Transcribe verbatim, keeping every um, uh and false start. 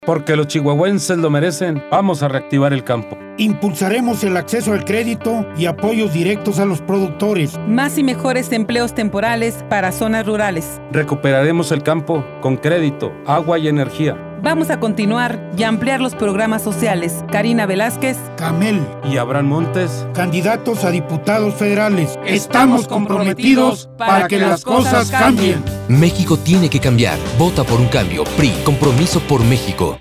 Porque los chihuahuenses lo merecen, vamos a reactivar el campo. Impulsaremos el acceso al crédito y apoyos directos a los productores. Más y mejores empleos temporales para zonas rurales. Recuperaremos el campo con crédito, agua y energía. Vamos a continuar y ampliar los programas sociales. Karina Velázquez, Camel y Abraham Montes, candidatos a diputados federales. Estamos comprometidos para que las cosas cambien. México tiene que cambiar. Vota por un cambio. P R I, Compromiso por México.